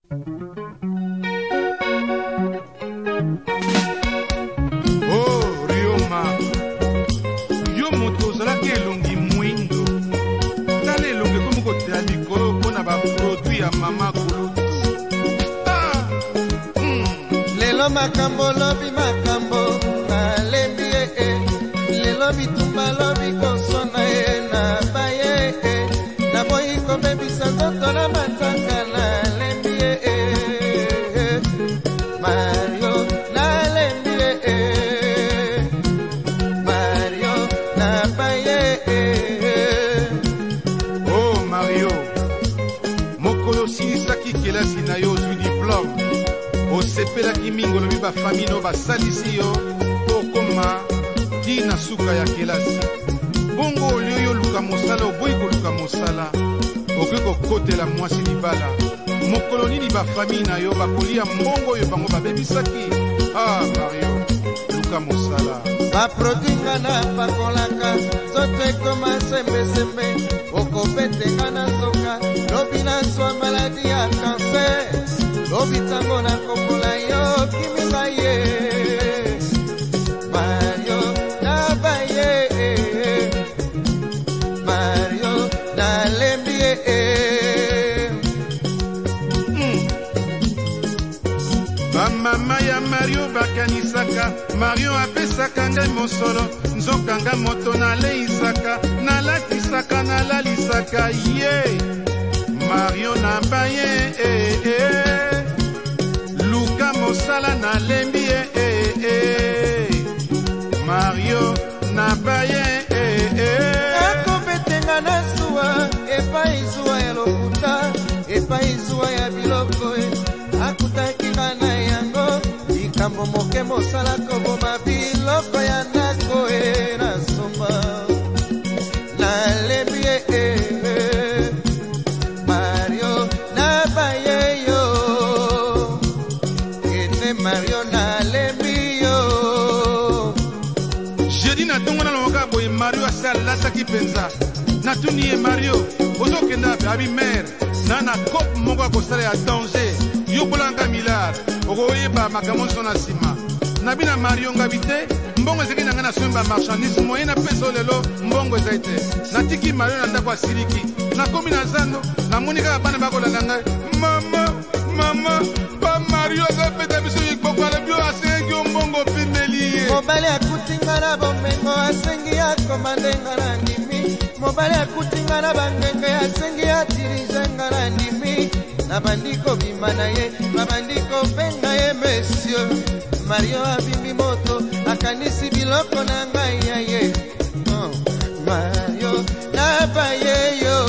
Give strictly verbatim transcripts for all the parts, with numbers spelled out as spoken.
Makambo lobi makambo na lembi e e lelo bitumba lobi kosona e na baye e na boyi ko bebisa zoto na matanga na lembi e e Mario na lembi e e Mario na baye e oh Mario mokolo sinisaki kelasi na yo zwi diplome osepelaki mingi olobi bafami no basalisi yo okoma tina suka ya kelasi bongo olio yo luka mosala oboyi koluka mosala okoki kokotela mwasi libala mokolo nini bafami na yo bakolia mbongo oyo bango babebisaki ah Mario luka mosala baproduinga na pakolaka zoto ekoma sembesembe okobetenga na nzoka lobi na swa maladi ya kanser lobi tango na kopola yo kiminga ye Mario na baye Mario na lembi e bamama ya Mario bakanisaka Mario apesaka ngai mosolo nzokanga moto naleisaka nalakisaka nalalisaka ye Mario na baye eh, eh. Luka mosala na lembi eh, eh, eh. Mario na baye eh, eh. akobetenga na zuwa epai zuwa ya lokuta epai zuwa ya biloko akutakika na yango likambo moke mosala koboma biloko ya ndako e na somba na lembi e e Mario na baye yo ene Mario na lembi yo jeudi na tongo na loka boye Mario asalasaki penza natuni ye Mario ozokenda abi mer na na cop moko akosala ya danger yobolanga milard okoyeba makambo nyonso na nsima nabi na Mario ngabi te mbongo ezeki na ngai na somba marchandise moye na peso lelo mbongo ezali te natiki Mario na ndako asiliki nakomi na zando namoni kaka bana bakolanda ngai mama mama pa Mario azopeta biso ekpoko alobi oyo asengi yo mbongo pimeli ye mobali akutinga na bomengo asengi akomandenga na ndimi mobali akutinga na bangenge asengi atirizenga na ndimi na bandiko bima na ye na bandiko benga ye monsieur Mario abimbi moto akanisi biloko na ngai ya ye oh, Mario na baye yo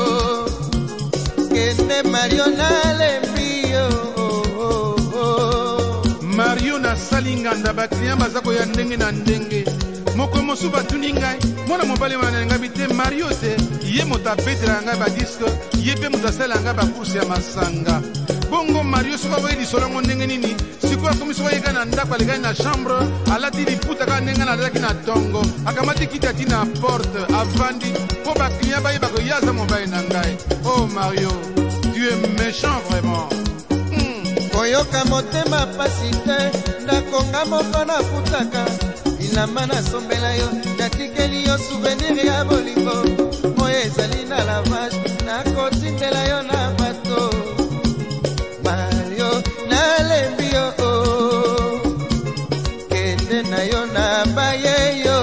kende Mario na lembi yo oh, oh, oh. Mario na salinga nda bakliya baza koya ndenge na ndenge moko mosu batuni ngai mwana mobali wana na ngai te Mario te ye moto abetela ngai badiske ye mpe moto asala ngai bakurse ya masanga bongo Mario soki aboyi lisolongo ndenge nini sikoyo akomi soki ayeka na ndako alekai na chambre alati liputa kaka ndenge alaki na tongo akamati kiti ati na porte avandi mpo bakliya bayeba koya aza mobali na ngai oh Mario tu es méchant vraiment koyoka motema pasi te ndakonga moko nafutaka bilamba nasombela yo natikeli yo souvenir ya bolingo oyo ezali na lavage nakotindela yo na bato Mario nalembi yo kende na yo na baye yo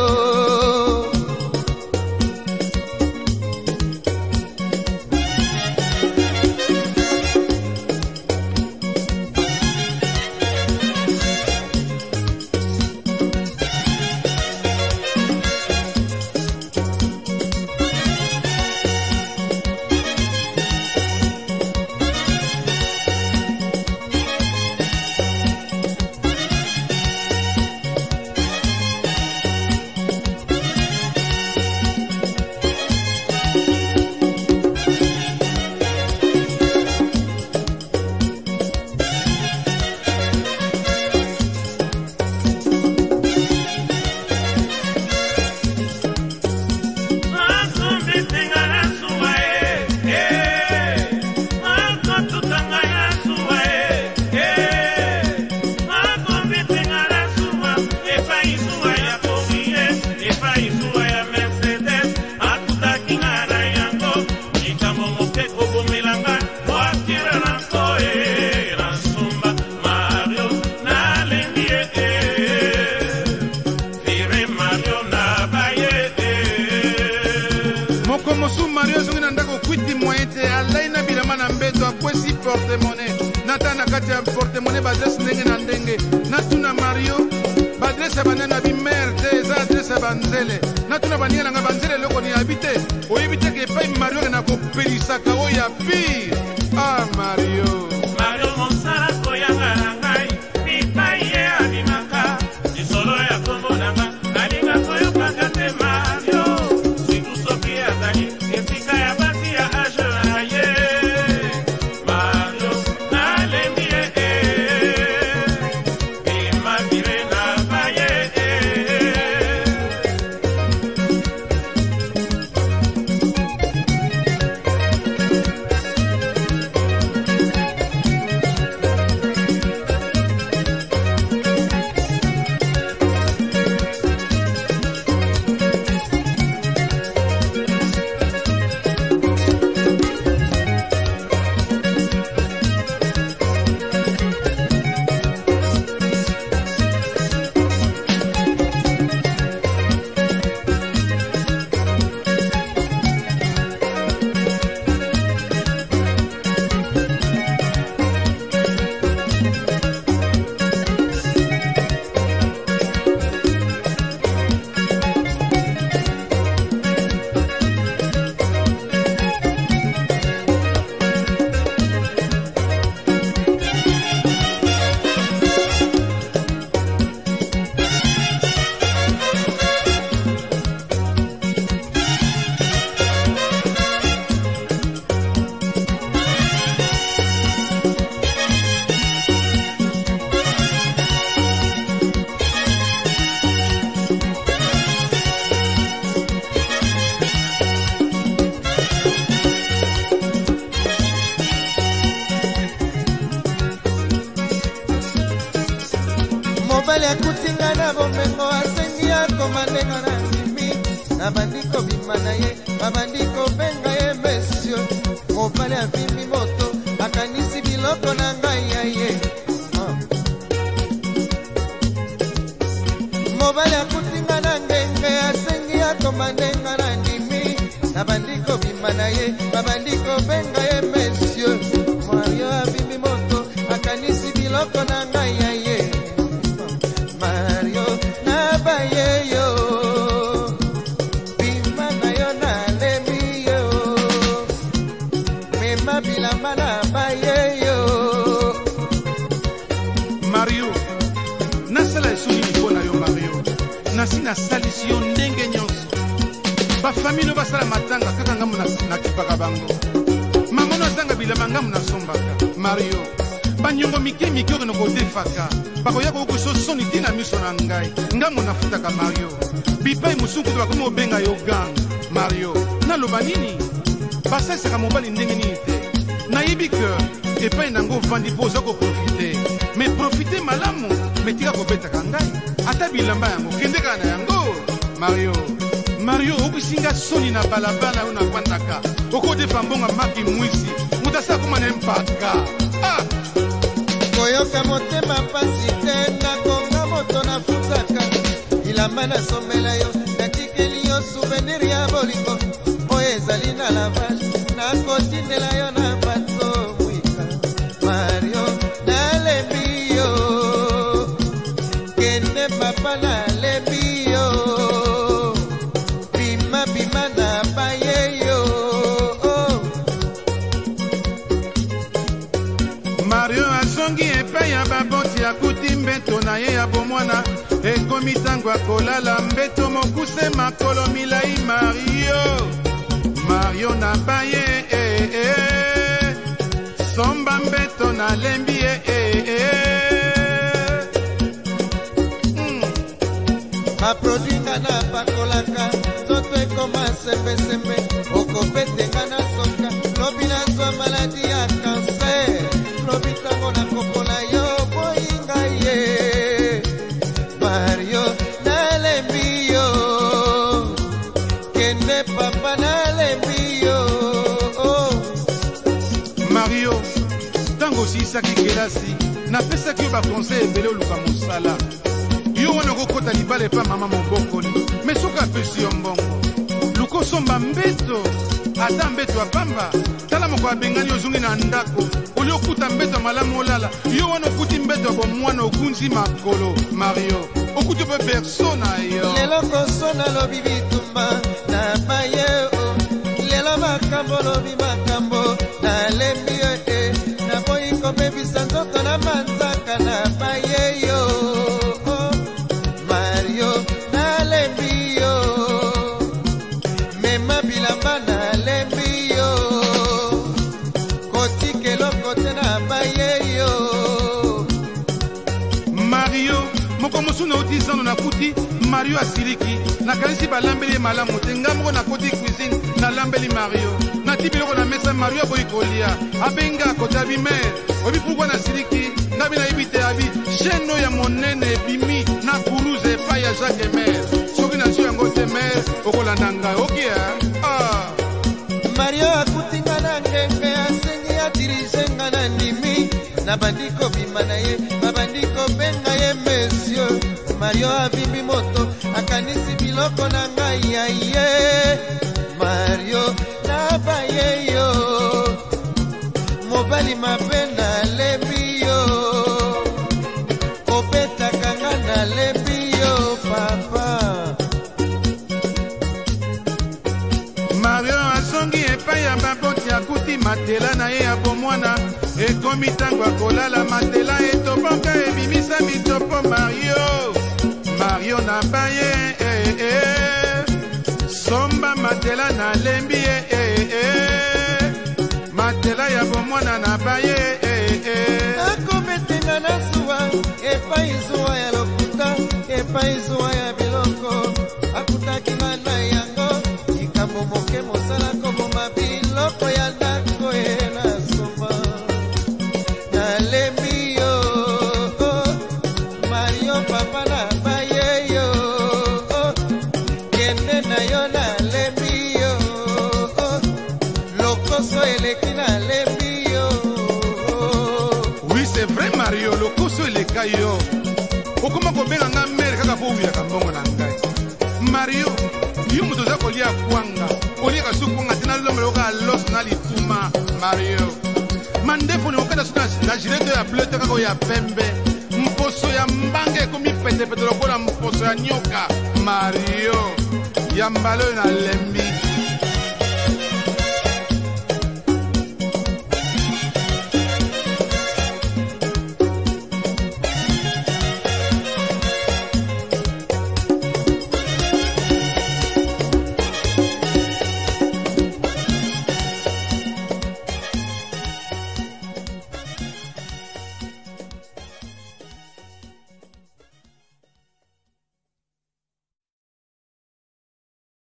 natana kati ya portemone badresse ndenge na ndenge natuna Mario badresse ya banana bimerde eza adresse ya banzele natuna baninga nanga banzele eloko ni habite oyebi te ke epai Mario ke na kopelisaka oyo ya pire. Ah Mario Mario mosala koyanga na ngai bipai ye abimaka lisolo ya kombo nanga nalinga koyokaka te Mario sikusoki azali esika ya basi ya age na ye Mario nalembi ye bimabire na baye mobali akutinga na bomengo asengi akomandenga na ndimi na bandiko bima na ye babandiko benga ye mesio mobali avimbi moto akanisi biloko na ngai ya ye mobali akutinga na ngenge asengi akomandenga na ndimi na bandiko bima na ye babandiko benga ye mesio Mario avimbi moto akanisi biloko na ngai ya ye Mario nabaye yo bima na yo nalembi yo mema bilamba nabaye yo Mario nasala esuni nipo na yo Mario nasi nasalisi yo ndenge nyonso bafamili no basala matanga kaka ngamu nakipaka bango mamono azanga bilamba ngamu nasombaka Mario banyongo mike mike oyo nakodefaka bakoya kokoso soni tina miso na ngai ngambo nafutaka Mario bipai mosuku to bakomi obenga yo gang Mario naloba nini basalisaka mobali ndenge nini te nayebi ke epai nango ovandi mpo oza koprofite me profite malamu metika kobetaka ngai ata bilamba yango kende kaka na yango Mario Mario okusinga soni na balabala oyo nakwandaka okodefa mbonga maki mwisi moto asa akoma na mpaka ah! koyoka motema pasi te nakonga moto nafutaka ilamba nasombela yo natikeli yo souvenir ya bolingo oyo ezali na lavage nakotindela yo na bato mwika Mario nalembi yo kende papa nalembi yo bima bima na baye yo Mario azongi epai ya baboti akuti mbeto na ye ya bomwana ekomi ntango akolala mbeto mokuse makolo milai Mario Mario na baye eh, eh. somba mbeto na lembi eh, eh, eh. mm. baprodwinga na pakolaka nzoto ekoma sembesembe okopetenga na soka lobi nazwa maladi ya kanser lobi ntango nakopola yo boyinga ye Mario nalembi yo kende papa nalembi yo Mario ntango osilisaki kelasi napesaki yo bakonsey ebele oluka mosala yo wana okokota libala epa mama mobokoli me soki apesi yo mbongo luka osomba mbeto ata mbeto apamba tala moko abengani ozongi na ndako oli okuta mbeto malamu olala yo wana okuti mbeto ya bomwana okunzi makolo Mario okuti pe persona yo lelo kosona lobi bitumba na baye o lelo makambo lobi makambo na lembi e na boyi kobebisa nzoto na manzaka na baye yo Mario na lembi yo mema bilamba na lembi yo kotike lokote na baye yo Mario moko musuna otizano na kuti Mario asiliki na kanisi balambeli malamu te ngamoko na koti cuisine na lambeli Mario na tibiloko na mesa Mario boyi kolia abenga kota bimer obi pourquoi na siliki ngabi na ibite abi cheno ya monene bimi na kuruze pa ya Jacques Mer soki na sio yango te mer okolanda ngai okia ah Mario akutinga na ngenge asengi ya dirigenga na ndimi na bandiko bima na ye babandiko benga ye monsieur Mario avimbi moto akanisi biloko na ngai ya ye Mario na baye yo mobali mabe na lembi yo obeta kanga na lembi yo papa Mario asongi epai ya baboti akuti matela na ye ya bomwana ekomi ntango akolala matela etoboka ebimisa mitopo Mario Mario na baye eh, eh. somba matela na lembi eh, eh, eh. matela ya bomwana na baye eh, eh. akobetenga na zuwa epai zuwa ya lokuta epai zuwa ya biloko akutaki na yango likambo moke mosala koboma biloko ya ndako e na somba na lembi yo Mario papa na baye yo kende na yo na lembi yo lokoso eleki na lembi yo oui c'est vrai Mario lokoso eleka yo okoma kobenga nga mere kaka po uyaka mbongo na ngai Mario yo moto oza kolia kwanga oliaka su kwanga te nalomela oka los na lituma Mario mandefu ni okata su na jileto ya bleu te kaka ya pembe mposo ya mbanga ekomi petepete lokola mposo ya nyoka Mario ya mbala oyo na lembi